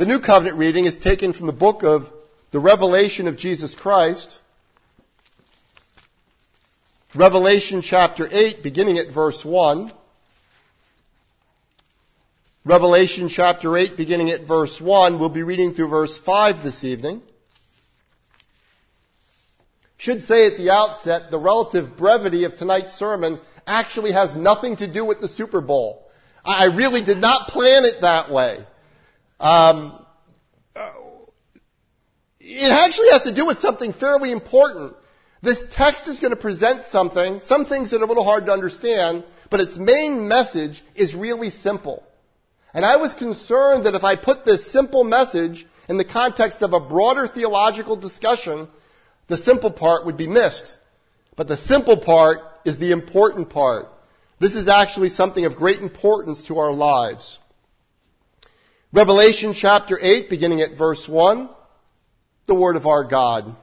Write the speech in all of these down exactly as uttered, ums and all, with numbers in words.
The New Covenant reading is taken from the book of the Revelation of Jesus Christ. Revelation chapter eight, beginning at verse one. Revelation chapter eight, beginning at verse one. We'll be reading through verse five this evening. Should say at the outset, the relative brevity of tonight's sermon actually has nothing to do with the Super Bowl. I really did not plan it that way. Um, it actually has to do with something fairly important. This text is going to present something, some things that are a little hard to understand, but its main message is really simple. And I was concerned that if I put this simple message in the context of a broader theological discussion, the simple part would be missed. But the simple part is the important part. This is actually something of great importance to our lives. Revelation chapter eight, beginning at verse one, the word of our God.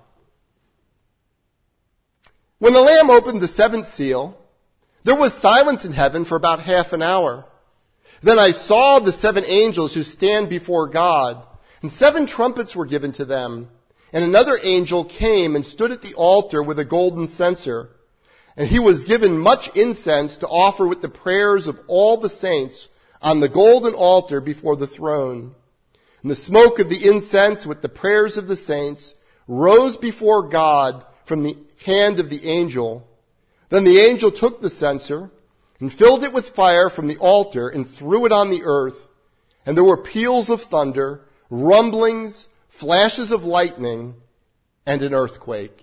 When the Lamb opened the seventh seal, there was silence in heaven for about half an hour. Then I saw the seven angels who stand before God, and seven trumpets were given to them. And another angel came and stood at the altar with a golden censer. And he was given much incense to offer with the prayers of all the saints on the golden altar before the throne. And the smoke of the incense with the prayers of the saints rose before God from the hand of the angel. Then the angel took the censer and filled it with fire from the altar and threw it on the earth. And there were peals of thunder, rumblings, flashes of lightning, and an earthquake.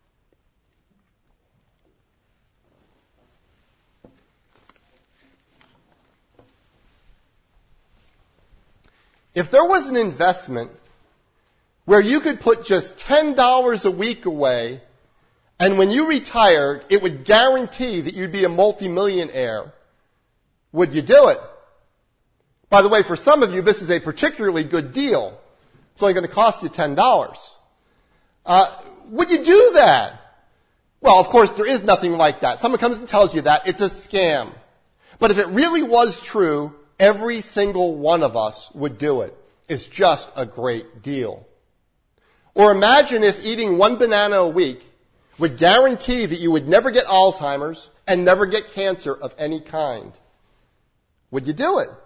If there was an investment where you could put just ten dollars a week away, and when you retired, it would guarantee that you'd be a multimillionaire, would you do it? By the way, for some of you, this is a particularly good deal. It's only going to cost you ten dollars. Uh, would you do that? Well, of course, there is nothing like that. Someone comes and tells you that. It's a scam. But if it really was true, every single one of us would do it. It's just a great deal. Or imagine if eating one banana a week would guarantee that you would never get Alzheimer's and never get cancer of any kind. Would you do it?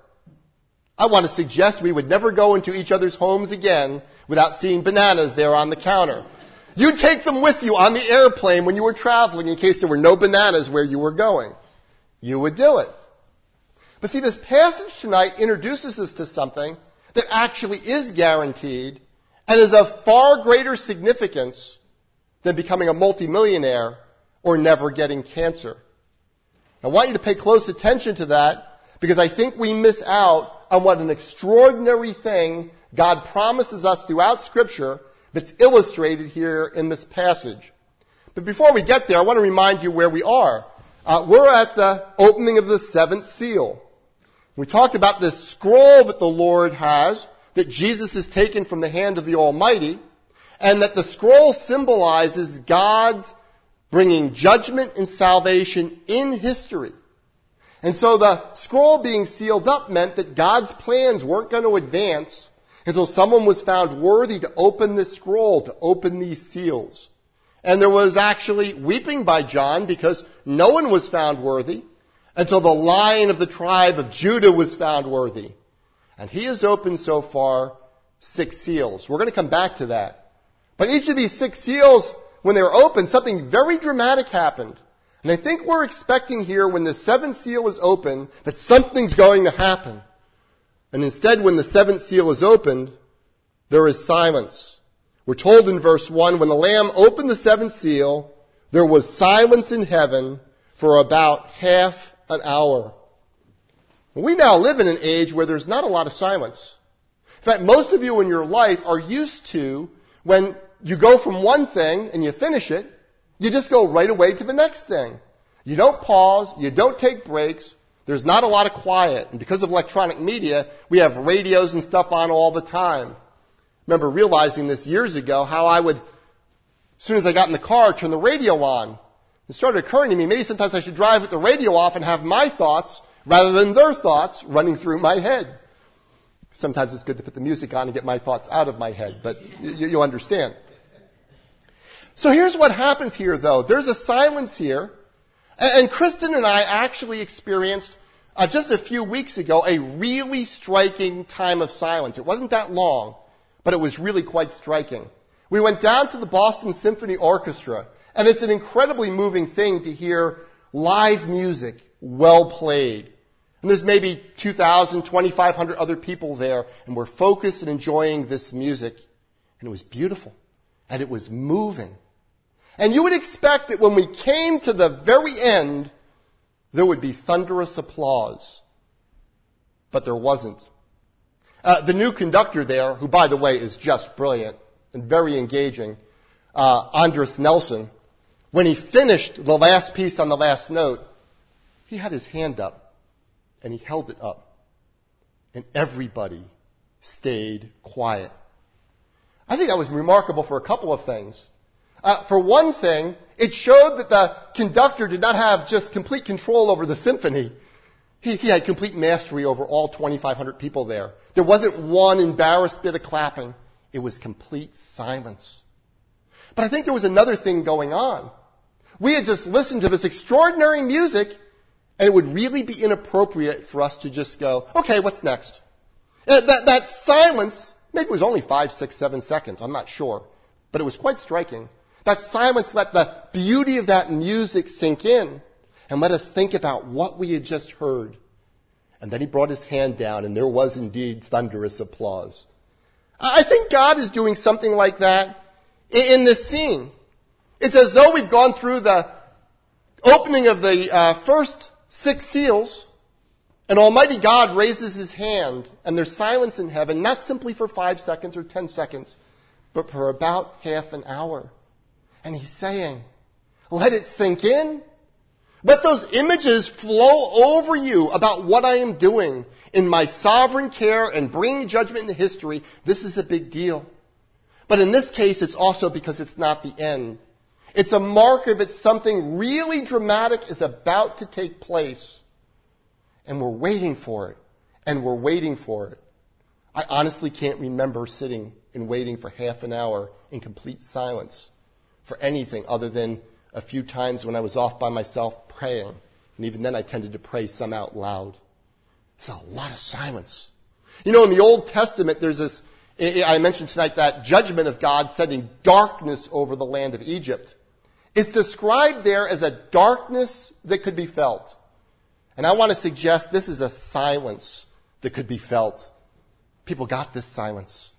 I want to suggest we would never go into each other's homes again without seeing bananas there on the counter. You'd take them with you on the airplane when you were traveling in case there were no bananas where you were going. You would do it. But see, this passage tonight introduces us to something that actually is guaranteed and is of far greater significance than becoming a multimillionaire or never getting cancer. I want you to pay close attention to that because I think we miss out on what an extraordinary thing God promises us throughout Scripture that's illustrated here in this passage. But before we get there, I want to remind you where we are. Uh, we're at the opening of the seventh seal. We talked about this scroll that the Lord has, that Jesus has taken from the hand of the Almighty, and that the scroll symbolizes God's bringing judgment and salvation in history. And so the scroll being sealed up meant that God's plans weren't going to advance until someone was found worthy to open this scroll, to open these seals. And there was actually weeping by John because no one was found worthy until the Lion of the tribe of Judah was found worthy. And he has opened so far six seals. We're going to come back to that. But each of these six seals, when they were opened, something very dramatic happened. And I think we're expecting here when the seventh seal is open that something's going to happen. And instead, when the seventh seal is opened, there is silence. We're told in verse one, when the Lamb opened the seventh seal, there was silence in heaven for about half an hour. We now live in an age where there's not a lot of silence. In fact, most of you in your life are used to when you go from one thing and you finish it, you just go right away to the next thing. You don't pause. You don't take breaks. There's not a lot of quiet. And because of electronic media, we have radios and stuff on all the time. I remember realizing this years ago, how I would, as soon as I got in the car, turn the radio on. It started occurring to me, maybe sometimes I should drive with the radio off and have my thoughts rather than their thoughts running through my head. Sometimes it's good to put the music on and get my thoughts out of my head, but you, you understand. So here's what happens here, though. There's a silence here. And, and Kristen and I actually experienced, uh, just a few weeks ago, a really striking time of silence. It wasn't that long, but it was really quite striking. We went down to the Boston Symphony Orchestra, and it's an incredibly moving thing to hear live music well played. And there's maybe two thousand, twenty-five hundred other people there, and we're focused and enjoying this music. And it was beautiful, and it was moving. And you would expect that when we came to the very end, there would be thunderous applause. But there wasn't. Uh, the new conductor there, who, by the way, is just brilliant and very engaging, uh, Andres Nelson, when he finished the last piece on the last note, he had his hand up. And he held it up. And everybody stayed quiet. I think that was remarkable for a couple of things. Uh, for one thing, it showed that the conductor did not have just complete control over the symphony. He, he had complete mastery over all twenty-five hundred people there. There wasn't one embarrassed bit of clapping. It was complete silence. But I think there was another thing going on. We had just listened to this extraordinary music, and it would really be inappropriate for us to just go, okay, what's next? And that, that silence, maybe it was only five, six, seven seconds, I'm not sure, but it was quite striking. That silence let the beauty of that music sink in and let us think about what we had just heard. And then he brought his hand down, and there was indeed thunderous applause. I think God is doing something like that in this scene. It's as though we've gone through the opening of the uh, first six seals, and Almighty God raises his hand, and there's silence in heaven, not simply for five seconds or ten seconds, but for about half an hour. And he's saying, let it sink in. Let those images flow over you about what I am doing in my sovereign care and bringing judgment into history. This is a big deal. But in this case, it's also because it's not the end. It's a marker that something really dramatic is about to take place. And we're waiting for it. And we're waiting for it. I honestly can't remember sitting and waiting for half an hour in complete silence for anything other than a few times when I was off by myself praying. And even then I tended to pray some out loud. It's a lot of silence. You know, in the Old Testament, there's this, I mentioned tonight, that judgment of God sending darkness over the land of Egypt. It's described there as a darkness that could be felt. And I want to suggest this is a silence that could be felt. People got this silence.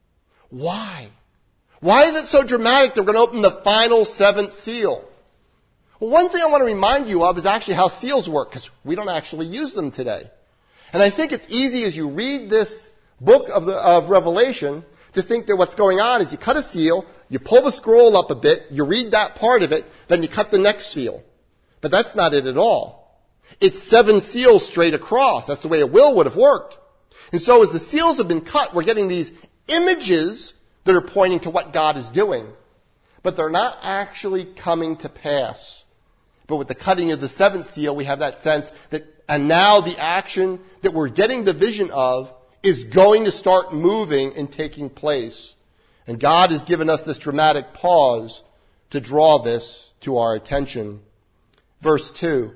Why? Why is it so dramatic that we're going to open the final seventh seal? Well, one thing I want to remind you of is actually how seals work, because we don't actually use them today. And I think it's easy as you read this book of, the, of Revelation to think that what's going on is you cut a seal, you pull the scroll up a bit, you read that part of it, then you cut the next seal. But that's not it at all. It's seven seals straight across. That's the way a will would have worked. And so as the seals have been cut, we're getting these images that are pointing to what God is doing. But they're not actually coming to pass. But with the cutting of the seventh seal, we have that sense that, and now the action that we're getting the vision of is going to start moving and taking place. And God has given us this dramatic pause to draw this to our attention. Verse two.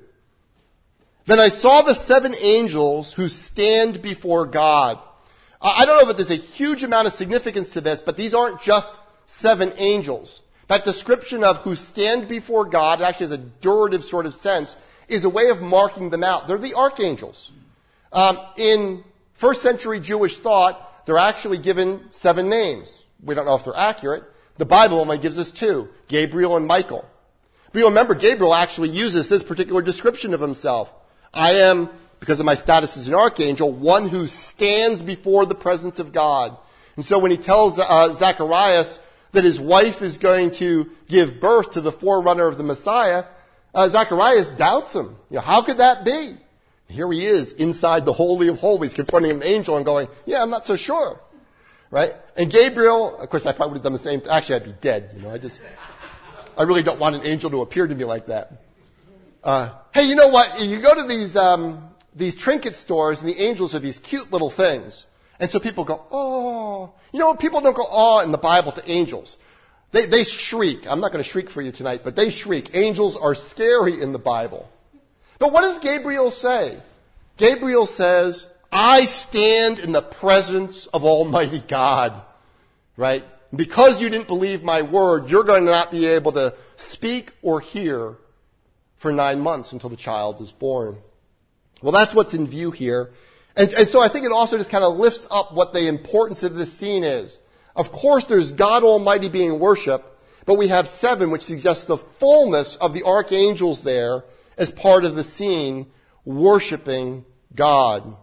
Then I saw the seven angels who stand before God. I don't know if there's a huge amount of significance to this, but these aren't just seven angels. That description of who stand before God, it actually has a durative sort of sense, is a way of marking them out. They're the archangels. Um, in first century Jewish thought, they're actually given seven names. We don't know if they're accurate. The Bible only gives us two, Gabriel and Michael. But you remember, Gabriel actually uses this particular description of himself. I am, because of my status as an archangel, one who stands before the presence of God. And so when he tells uh, Zacharias that his wife is going to give birth to the forerunner of the Messiah, uh, Zacharias doubts him. You know, how could that be? Here he is inside the Holy of Holies confronting an angel and going, yeah, I'm not so sure. Right? And Gabriel, of course, I probably would have done the same. Actually, I'd be dead. You know, I just, I really don't want an angel to appear to me like that. Uh, hey, you know what? You go to these, um, these trinket stores and the angels are these cute little things. And so people go, oh. You know, people don't go, oh, in the Bible to angels. They, they shriek. I'm not going to shriek for you tonight, but they shriek. Angels are scary in the Bible. But what does Gabriel say? Gabriel says, I stand in the presence of Almighty God. Right? Because you didn't believe my word, you're going to not be able to speak or hear for nine months until the child is born. Well, that's what's in view here. And, and so I think it also just kind of lifts up what the importance of this scene is. Of course, there's God Almighty being worshipped, but we have seven, which suggests the fullness of the archangels there as part of the scene, worshiping God.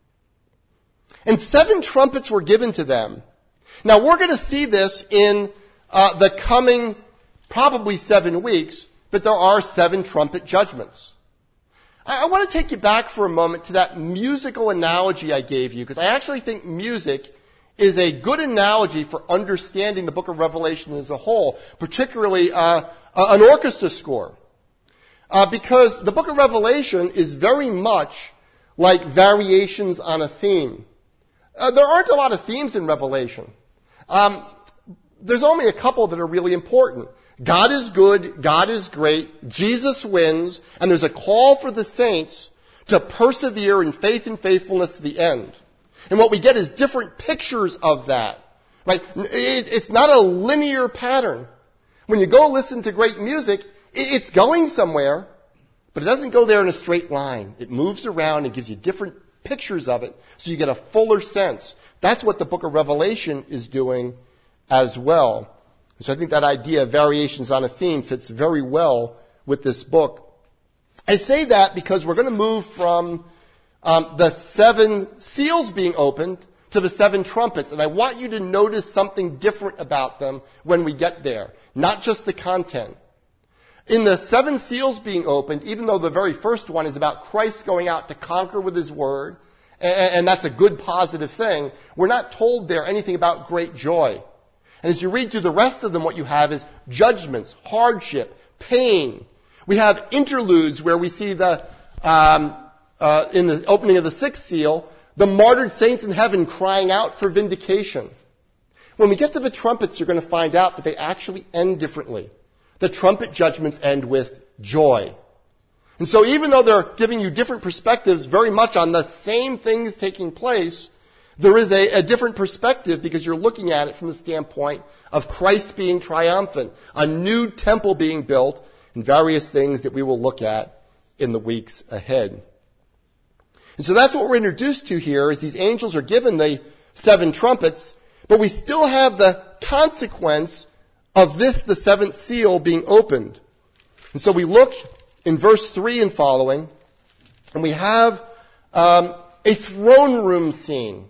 And seven trumpets were given to them. Now, we're going to see this in uh, the coming probably seven weeks, but there are seven trumpet judgments. I want to take you back for a moment to that musical analogy I gave you, because I actually think music is a good analogy for understanding the book of Revelation as a whole, particularly uh, an orchestra score. Uh, because the book of Revelation is very much like variations on a theme. Uh, there aren't a lot of themes in Revelation. Um, there's only a couple that are really important. God is good, God is great, Jesus wins, and there's a call for the saints to persevere in faith and faithfulness to the end. And what we get is different pictures of that. Right? It's not a linear pattern. When you go listen to great music, it's going somewhere, but it doesn't go there in a straight line. It moves around and gives you different pictures of it, so you get a fuller sense. That's what the book of Revelation is doing as well. So I think that idea of variations on a theme fits very well with this book. I say that because we're going to move from um, the seven seals being opened to the seven trumpets. And I want you to notice something different about them when we get there, not just the content. In the seven seals being opened, even though the very first one is about Christ going out to conquer with his word, and, and that's a good positive thing, we're not told there anything about great joy. And as you read through the rest of them, what you have is judgments, hardship, pain. We have interludes where we see the, um, uh, in the opening of the sixth seal, the martyred saints in heaven crying out for vindication. When we get to the trumpets, you're going to find out that they actually end differently. The trumpet judgments end with joy. And so even though they're giving you different perspectives very much on the same things taking place, there is a, a different perspective because you're looking at it from the standpoint of Christ being triumphant, a new temple being built, and various things that we will look at in the weeks ahead. And so that's what we're introduced to here, is these angels are given the seven trumpets, but we still have the consequence of this, the seventh seal, being opened. And so we look in verse three and following, and we have um, a throne room scene.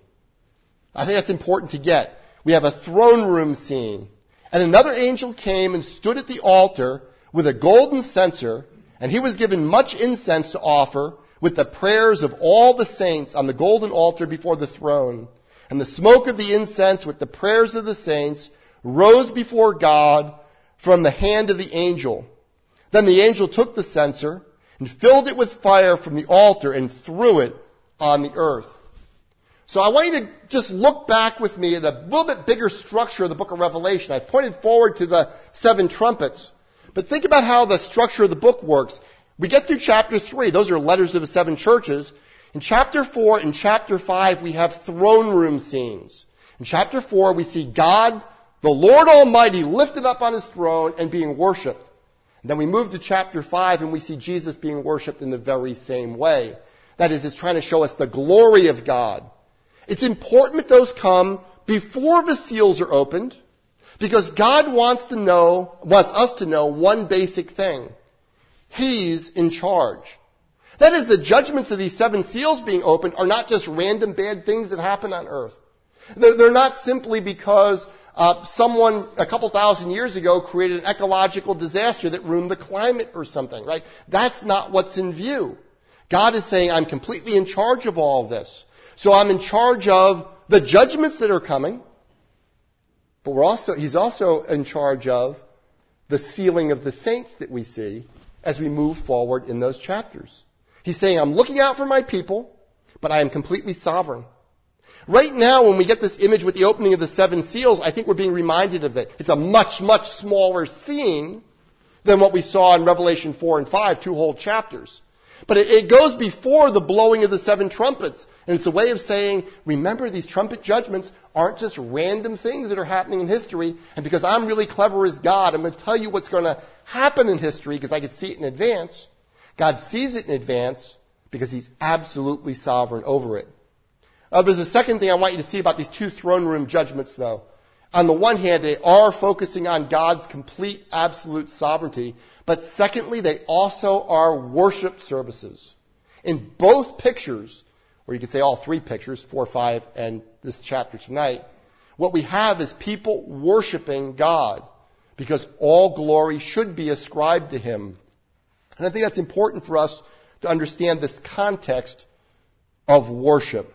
I think that's important to get. We have a throne room scene. And another angel came and stood at the altar with a golden censer, and he was given much incense to offer with the prayers of all the saints on the golden altar before the throne. And the smoke of the incense with the prayers of the saints rose before God from the hand of the angel. Then the angel took the censer and filled it with fire from the altar and threw it on the earth. So I want you to just look back with me at a little bit bigger structure of the book of Revelation. I pointed forward to the seven trumpets. But think about how the structure of the book works. We get through chapter three. Those are letters to the seven churches. In chapter four and chapter five, we have throne room scenes. In chapter four, we see God, the Lord Almighty, lifted up on his throne and being worshipped. And then we move to chapter five and we see Jesus being worshipped in the very same way. That is, it's trying to show us the glory of God. It's important that those come before the seals are opened, because God wants to know, wants us to know one basic thing. He's in charge. That is, the judgments of these seven seals being opened are not just random bad things that happen on earth. They're, they're not simply because uh, someone a couple thousand years ago created an ecological disaster that ruined the climate or something, right? That's not what's in view. God is saying, I'm completely in charge of all of this. So I'm in charge of the judgments that are coming, but we're also, he's also in charge of the sealing of the saints that we see as we move forward in those chapters. He's saying, I'm looking out for my people, but I am completely sovereign. Right now, when we get this image with the opening of the seven seals, I think we're being reminded of it. It's a much, much smaller scene than what we saw in Revelation four and five, two whole chapters. But it, it goes before the blowing of the seven trumpets. And it's a way of saying, remember, these trumpet judgments aren't just random things that are happening in history. And because I'm really clever as God, I'm going to tell you what's going to happen in history because I can see it in advance. God sees it in advance because he's absolutely sovereign over it. Uh, there's a second thing I want you to see about these two throne room judgments, though. On the one hand, they are focusing on God's complete, absolute sovereignty. But secondly, they also are worship services. In both pictures, or you could say all three pictures, four, five, and this chapter tonight, what we have is people worshiping God because all glory should be ascribed to him. And I think that's important for us to understand this context of worship.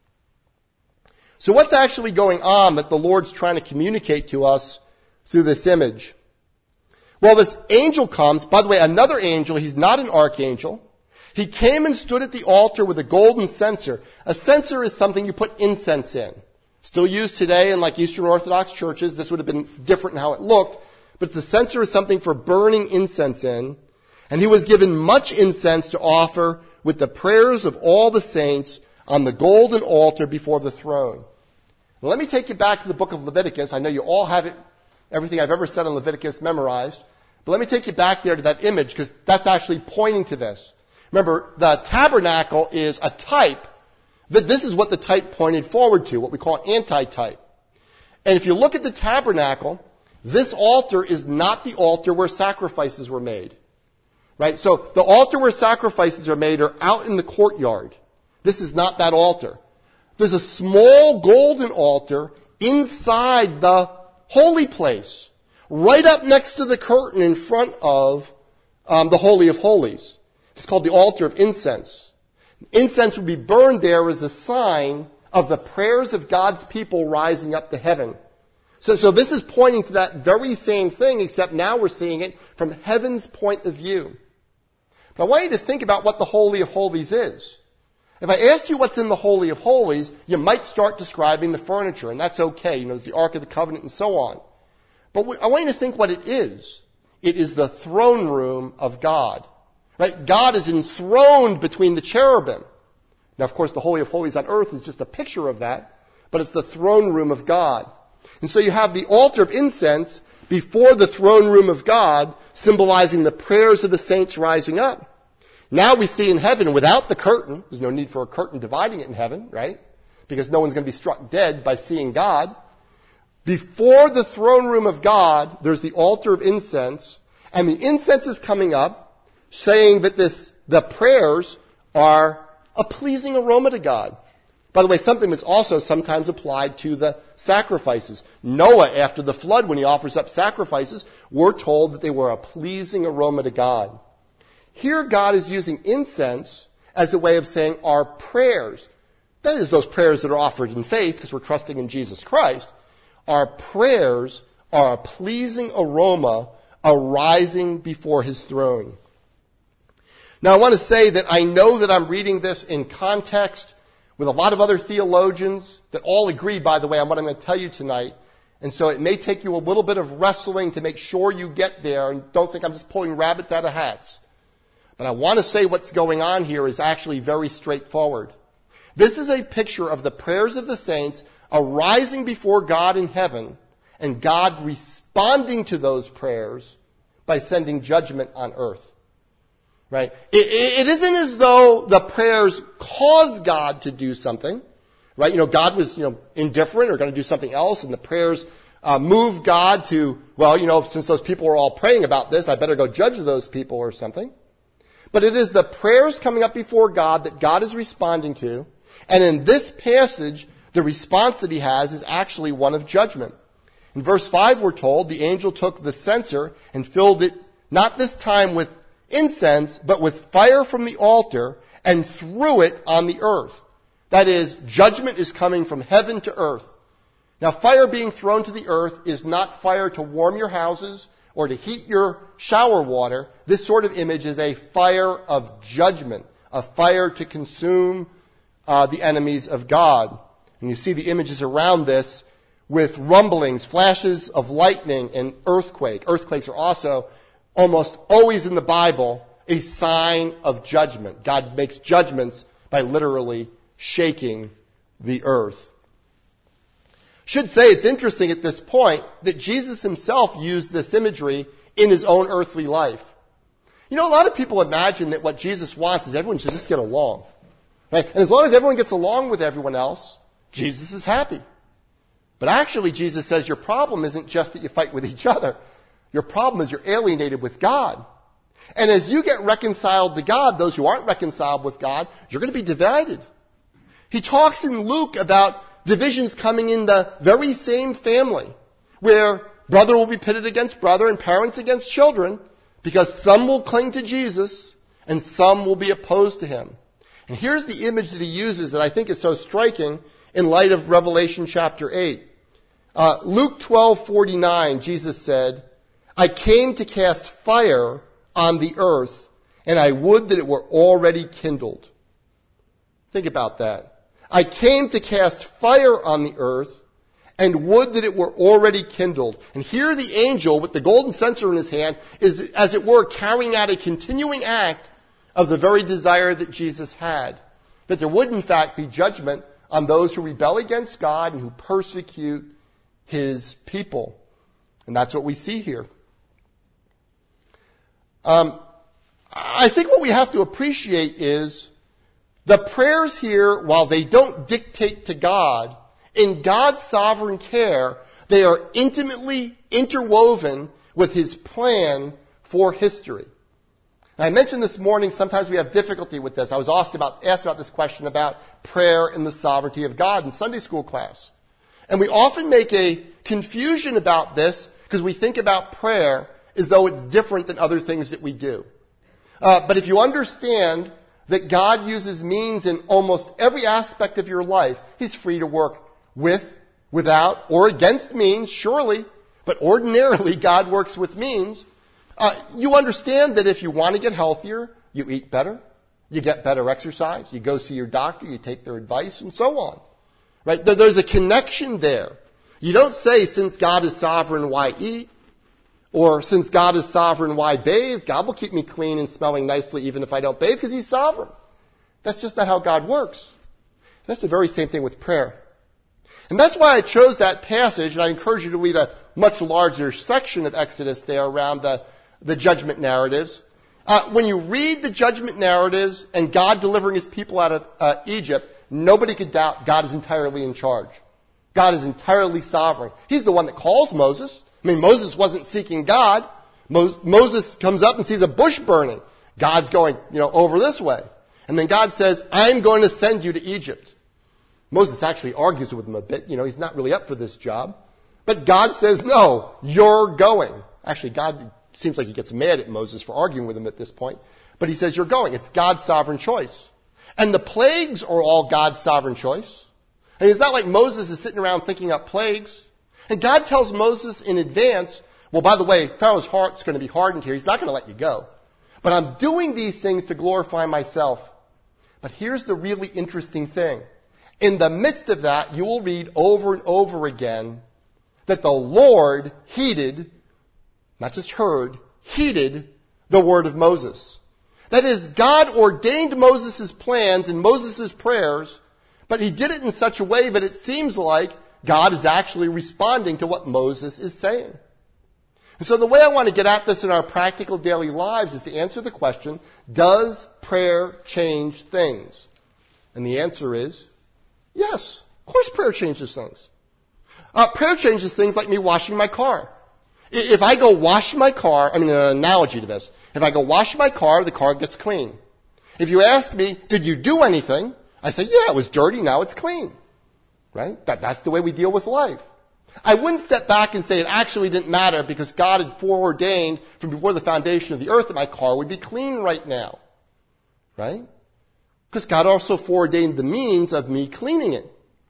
So what's actually going on that the Lord's trying to communicate to us through this image? Well, this angel comes. By the way, another angel, he's not an archangel. He came and stood at the altar with a golden censer. A censer is something you put incense in. Still used today in like Eastern Orthodox churches. This would have been different in how it looked. But the censer is something for burning incense in. And he was given much incense to offer with the prayers of all the saints on the golden altar before the throne. Now, let me take you back to the book of Leviticus. I know you all have it, everything I've ever said on Leviticus memorized. But let me take you back there to that image because that's actually pointing to this. Remember, the tabernacle is a type. That this is what the type pointed forward to, what we call an anti-type. And if you look at the tabernacle, this altar is not the altar where sacrifices were made. Right? So the altar where sacrifices are made are out in the courtyard. This is not that altar. There's a small golden altar inside the holy place, right up next to the curtain in front of um, the Holy of Holies. It's called the altar of incense. Incense would be burned there as a sign of the prayers of God's people rising up to heaven. So, so this is pointing to that very same thing, except now we're seeing it from heaven's point of view. But I want you to think about what the Holy of Holies is. If I asked you what's in the Holy of Holies, you might start describing the furniture, and that's okay. You know, it's the Ark of the Covenant and so on. But I want you to think what it is. It is the throne room of God. Right? God is enthroned between the cherubim. Now, of course, the Holy of Holies on earth is just a picture of that, but it's the throne room of God. And so you have the altar of incense before the throne room of God, symbolizing the prayers of the saints rising up. Now we see in heaven without the curtain. There's no need for a curtain dividing it in heaven, right? Because no one's going to be struck dead by seeing God. Before the throne room of God, there's the altar of incense, and the incense is coming up, saying that this, the prayers are a pleasing aroma to God. By the way, something that's also sometimes applied to the sacrifices. Noah, after the flood, when he offers up sacrifices, we're told that they were a pleasing aroma to God. Here God is using incense as a way of saying our prayers, that is those prayers that are offered in faith because we're trusting in Jesus Christ, our prayers are a pleasing aroma arising before his throne. Now I want to say that I know that I'm reading this in context with a lot of other theologians that all agree, by the way, on what I'm going to tell you tonight. And so it may take you a little bit of wrestling to make sure you get there and don't think I'm just pulling rabbits out of hats. But I want to say what's going on here is actually very straightforward. This is a picture of the prayers of the saints arising before God in heaven and God responding to those prayers by sending judgment on earth. Right? It, it, it isn't as though the prayers cause God to do something. Right? You know, God was, you know, indifferent or going to do something else and the prayers uh, moved God to, well, you know, since those people were all praying about this, I better go judge those people or something. But it is the prayers coming up before God that God is responding to. And in this passage, the response that he has is actually one of judgment. In verse five, we're told, the angel took the censer and filled it, not this time with incense, but with fire from the altar and threw it on the earth. That is, judgment is coming from heaven to earth. Now, fire being thrown to the earth is not fire to warm your houses or to heat your shower water. This sort of image is a fire of judgment, a fire to consume uh, the enemies of God. And you see the images around this with rumblings, flashes of lightning, and earthquake. Earthquakes are also almost always in the Bible a sign of judgment. God makes judgments by literally shaking the earth. Should say it's interesting at this point that Jesus himself used this imagery in his own earthly life. You know, a lot of people imagine that what Jesus wants is everyone should just get along. Right? And as long as everyone gets along with everyone else, Jesus is happy. But actually, Jesus says your problem isn't just that you fight with each other. Your problem is you're alienated with God. And as you get reconciled to God, those who aren't reconciled with God, you're going to be divided. He talks in Luke about divisions coming in the very same family, where brother will be pitted against brother and parents against children, because some will cling to Jesus and some will be opposed to him. And here's the image that he uses that I think is so striking in light of Revelation chapter eight. Uh, Luke twelve forty-nine, Jesus said, I came to cast fire on the earth, and I would that it were already kindled. Think about that. I came to cast fire on the earth, and would that it were already kindled. And here the angel with the golden censer in his hand is, as it were, carrying out a continuing act of the very desire that Jesus had. That there would in fact be judgment on those who rebel against God and who persecute his people. And that's what we see here. Um, I think what we have to appreciate is the prayers here, while they don't dictate to God, in God's sovereign care, they are intimately interwoven with his plan for history. And I mentioned this morning, sometimes we have difficulty with this. I was asked about, asked about this question about prayer and the sovereignty of God in Sunday school class. And we often make a confusion about this because we think about prayer as though it's different than other things that we do. Uh, but if you understand that God uses means in almost every aspect of your life, he's free to work with, without, or against means, surely, but ordinarily God works with means. Uh, you understand that if you want to get healthier, you eat better, you get better exercise, you go see your doctor, you take their advice, and so on. Right? There, there's a connection there. You don't say, since God is sovereign, why eat? Or since God is sovereign, why bathe? God will keep me clean and smelling nicely even if I don't bathe because he's sovereign. That's just not how God works. That's the very same thing with prayer. And that's why I chose that passage, and I encourage you to read a much larger section of Exodus there around the, the judgment narratives. Uh, when you read the judgment narratives and God delivering his people out of uh, Egypt, nobody could doubt God is entirely in charge. God is entirely sovereign. He's the one that calls Moses. I mean, Moses wasn't seeking God. Mo- Moses comes up and sees a bush burning. God's going, you know, over this way. And then God says, I'm going to send you to Egypt. Moses actually argues with him a bit. You know, he's not really up for this job. But God says, no, you're going. Actually, God seems like he gets mad at Moses for arguing with him at this point. But he says, you're going. It's God's sovereign choice. And the plagues are all God's sovereign choice. And it's not like Moses is sitting around thinking up plagues. And God tells Moses in advance, well, by the way, Pharaoh's heart's going to be hardened here. He's not going to let you go. But I'm doing these things to glorify myself. But here's the really interesting thing. In the midst of that, you will read over and over again that the Lord heeded, not just heard, heeded the word of Moses. That is, God ordained Moses' plans and Moses' prayers, but he did it in such a way that it seems like God is actually responding to what Moses is saying. And so the way I want to get at this in our practical daily lives is to answer the question, does prayer change things? And the answer is, yes. Of course prayer changes things. Uh, prayer changes things like me washing my car. If I go wash my car, I mean an analogy to this, if I go wash my car, the car gets clean. If you ask me, did you do anything? I say, yeah, it was dirty, now it's clean. Right? That, that's the way we deal with life. I wouldn't step back and say it actually didn't matter because God had foreordained from before the foundation of the earth that my car would be clean right now. Right? Because God also foreordained the means of me cleaning it.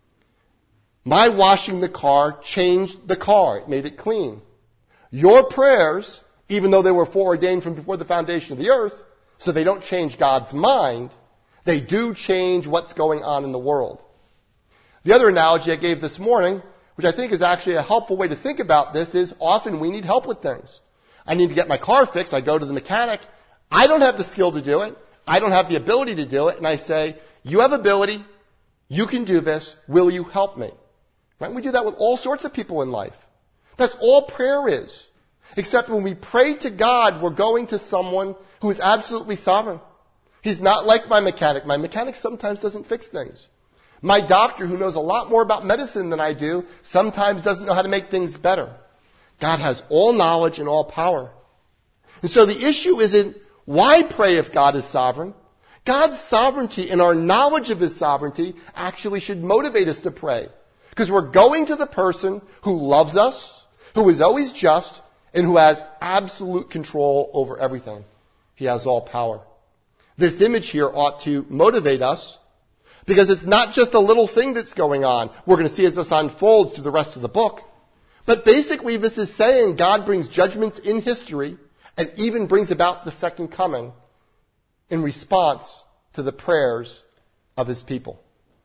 My washing the car changed the car. It made it clean. Your prayers, even though they were foreordained from before the foundation of the earth, so they don't change God's mind, they do change what's going on in the world. The other analogy I gave this morning, which I think is actually a helpful way to think about this, is often we need help with things. I need to get my car fixed. I go to the mechanic. I don't have the skill to do it. I don't have the ability to do it. And I say, you have ability. You can do this. Will you help me? Right? We do that with all sorts of people in life. That's all prayer is. Except when we pray to God, we're going to someone who is absolutely sovereign. He's not like my mechanic. My mechanic sometimes doesn't fix things. My doctor, who knows a lot more about medicine than I do, sometimes doesn't know how to make things better. God has all knowledge and all power. And so the issue isn't why pray if God is sovereign. God's sovereignty and our knowledge of his sovereignty actually should motivate us to pray. Because we're going to the person who loves us, who is always just, and who has absolute control over everything. He has all power. This image here ought to motivate us because it's not just a little thing that's going on. We're going to see as this unfolds through the rest of the book. But basically this is saying God brings judgments in history and even brings about the second coming in response to the prayers of his people.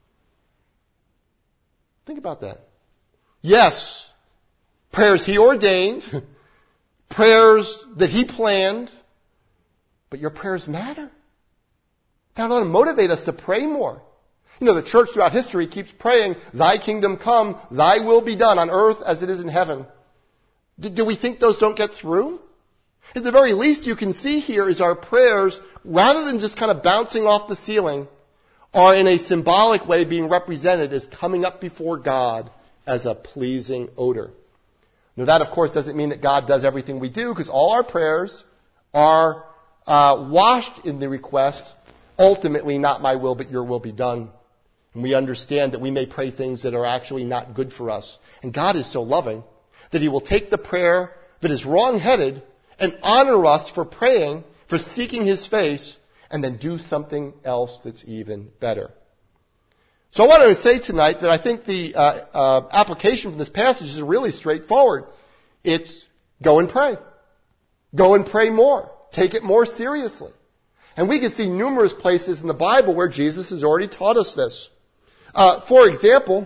Think about that. Yes, prayers he ordained, prayers that he planned, but your prayers matter. That ought to motivate us to pray more. You know, the church throughout history keeps praying, thy kingdom come, thy will be done on earth as it is in heaven. Do, do we think those don't get through? At the very least, you can see here is our prayers, rather than just kind of bouncing off the ceiling, are in a symbolic way being represented as coming up before God as a pleasing odor. Now that, of course, doesn't mean that God does everything we do, because all our prayers are uh, washed in the request, ultimately not my will but your will be done. And we understand that we may pray things that are actually not good for us. And God is so loving that he will take the prayer that is wrong-headed and honor us for praying, for seeking his face, and then do something else that's even better. So I want to say tonight that I think the uh, uh, application from this passage is really straightforward. It's go and pray. Go and pray more. Take it more seriously. And we can see numerous places in the Bible where Jesus has already taught us this. Uh, for example,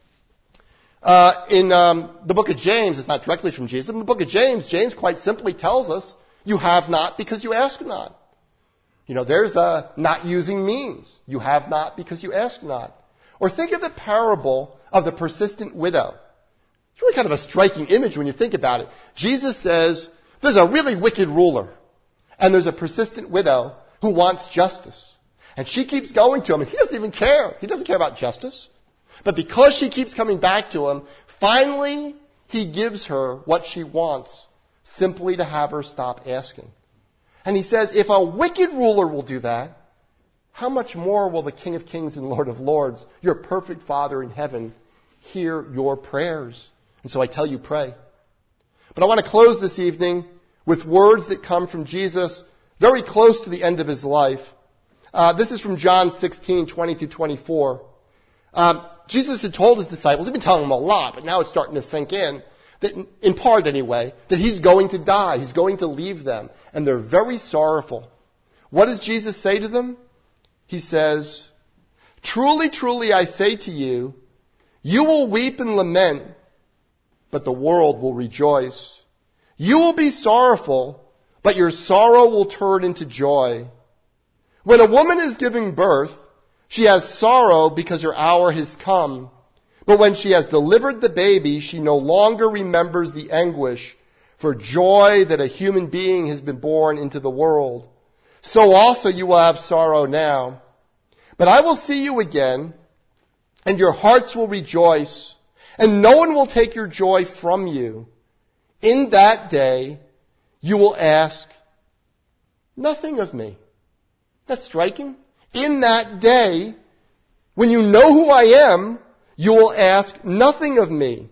uh, in um, the book of James, it's not directly from Jesus, in the book of James, James quite simply tells us, you have not because you ask not. You know, there's a not using means. You have not because you ask not. Or think of the parable of the persistent widow. It's really kind of a striking image when you think about it. Jesus says, there's a really wicked ruler, and there's a persistent widow who wants justice. And she keeps going to him, and he doesn't even care. He doesn't care about justice. But because she keeps coming back to him, finally he gives her what she wants, simply to have her stop asking. And he says, if a wicked ruler will do that, how much more will the King of Kings and Lord of Lords, your perfect Father in heaven, hear your prayers? And so I tell you, pray. But I want to close this evening with words that come from Jesus very close to the end of his life. Uh, this is from John sixteen, twenty through twenty-four. Um, Jesus had told his disciples, he'd been telling them a lot, but now it's starting to sink in, that in, in part anyway, that he's going to die. He's going to leave them. And they're very sorrowful. What does Jesus say to them? He says, truly, truly, I say to you, you will weep and lament, but the world will rejoice. You will be sorrowful, but your sorrow will turn into joy. When a woman is giving birth, she has sorrow because her hour has come. But when she has delivered the baby, she no longer remembers the anguish for joy that a human being has been born into the world. So also you will have sorrow now. But I will see you again, and your hearts will rejoice, and no one will take your joy from you. In that day, you will ask nothing of me. That's striking. In that day, when you know who I am, you will ask nothing of me.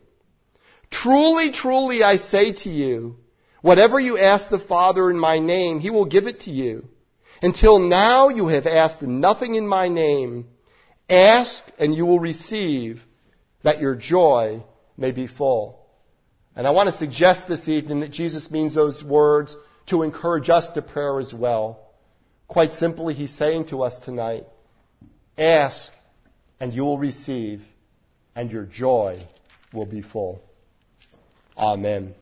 Truly, truly, I say to you, whatever you ask the Father in my name, he will give it to you. Until now you have asked nothing in my name. Ask and you will receive, that your joy may be full. And I want to suggest this evening that Jesus means those words to encourage us to prayer as well. Quite simply, he's saying to us tonight, ask and you will receive, and your joy will be full. Amen.